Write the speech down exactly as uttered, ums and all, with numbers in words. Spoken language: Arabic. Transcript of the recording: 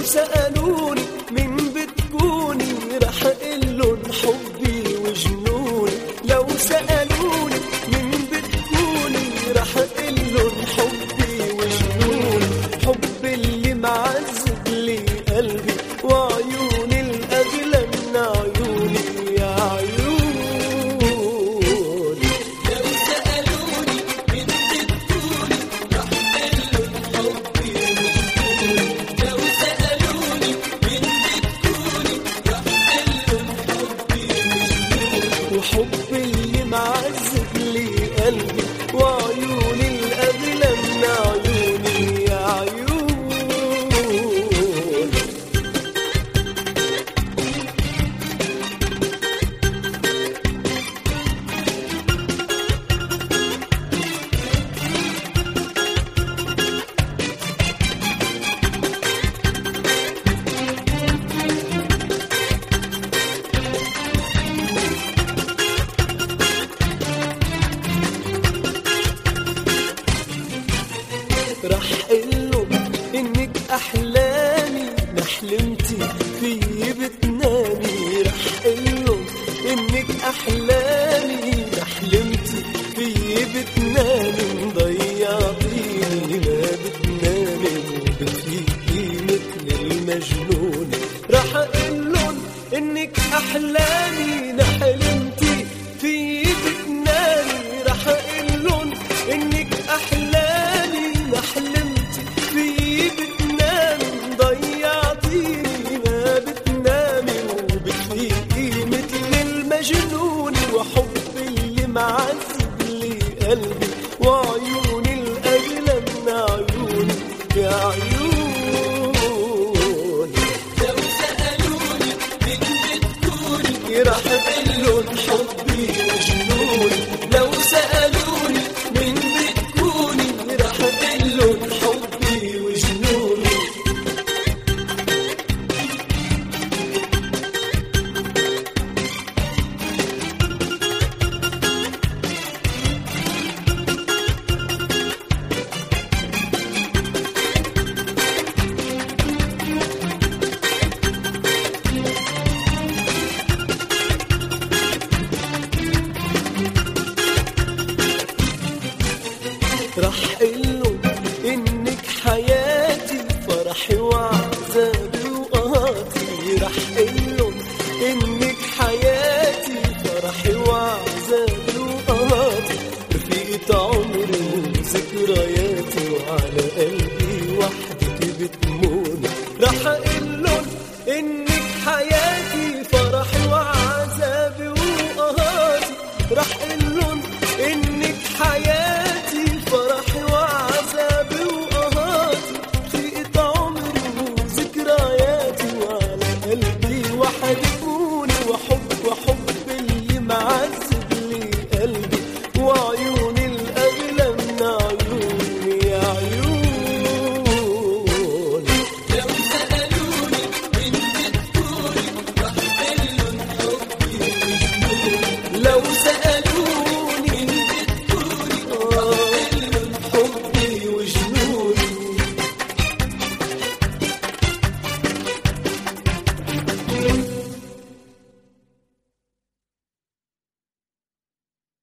سألوني من بتكوني راح أقلن حبي وجنوني. لو سألوني من بتكوني راح أقلن حبي وجنوني. حب اللي معذب لي قلبي وعيوني الأغلى من عيوني يا عيوني. لو سألوني من بتكوني راح أقلن حبي وجنوني. لو سألوني من بتكوني راح أقلن حبي وجنوني. وحب اللي معذب لي قلبي وعيوني الأغلى من عيوني يا عيوني. راح قلن إنك أحلامي ما حلمتي فيي بتنامي. راح قلن إنك أحلامي ما حلمتي فيي بتنامي. مضيعتيني ما بتنامي وبتفيقي مثل المجنون. راح قلن إنك أحلامي ما حلمتي فيي بتنامي. راح قلن إنك أحلامي ما حلمتي فيي بتنامي. ضيعتيني ما بتنامي وبتفيقي مثل المجنون. وحب اللي معذب لي قلبي وعيوني الأغلى من عيوني يا عيوني. لو سألوني من بتكوني راح أقلن حبي وجنوني. لو سألوني من بتكوني راح أقلن حبي وجنوني. راح قلن إنك حياتي فرحي وعذابي وقهاتي. راح قلن إنك حياتي فرحي وعذابي وقهاتي. رفيقة عمري وذكرياتي وعلى قلبي وحدتي بتموني. راح قلن إنك